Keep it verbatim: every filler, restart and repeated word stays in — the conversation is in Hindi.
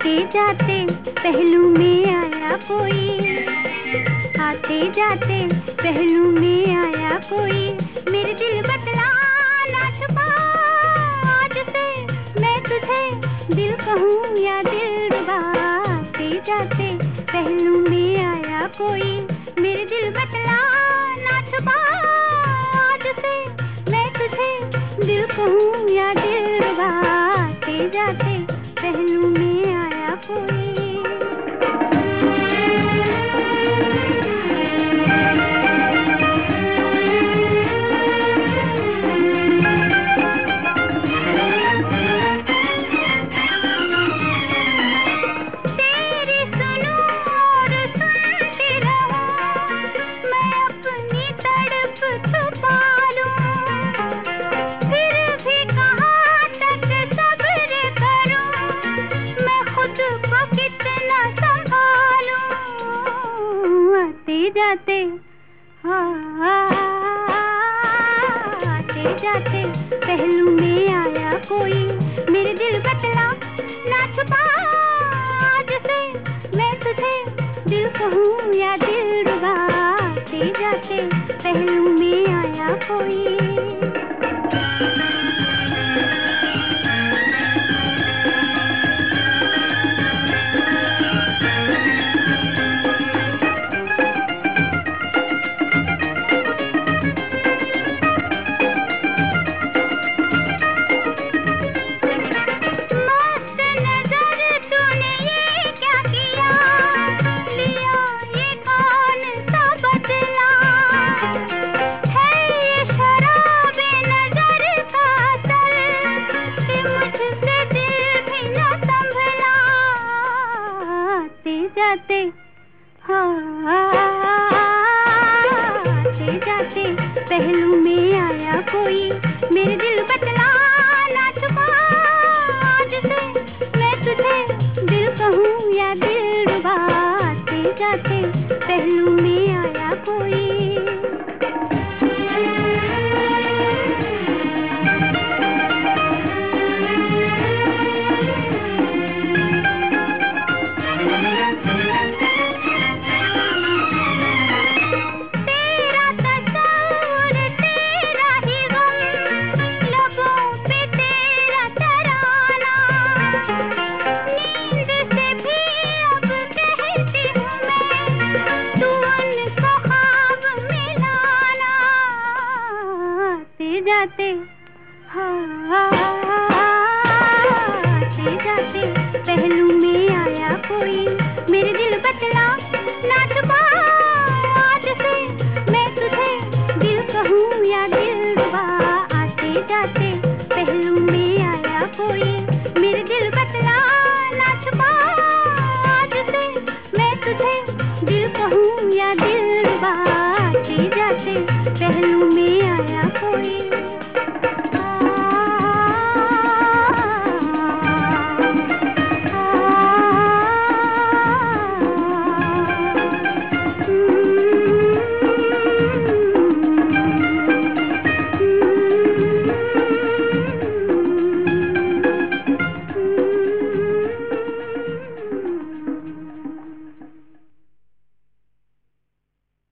आते जाते पहलू में आया कोई, आते जाते पहलू में आया कोई, मेरे दिल बतला ना छुपा आज से मैं तुझे, दिल कहूँ या दिलरुबा। आते जाते पहलू में आया कोई, मेरे दिल बतला ना छुपा आज से मैं तुझे, दिल कहूँ या दिलरुबा। आते जाते पहलू में आया कोई। आते जाते हाँ आते जाते पहलू में आया कोई, मेरे दिल बतला ना छुपा आज से मैं तुझे, दिल कहूँ या दिलरुबा। आते जाते पहलू में आया कोई। जाते हाँ आते जाते पहलू में आया कोई, मेरे दिल बतला ना छुपा आज से मैं तुझे, दिल कहूँ या दिलरुबा। आते जाते पहलू में आया कोई।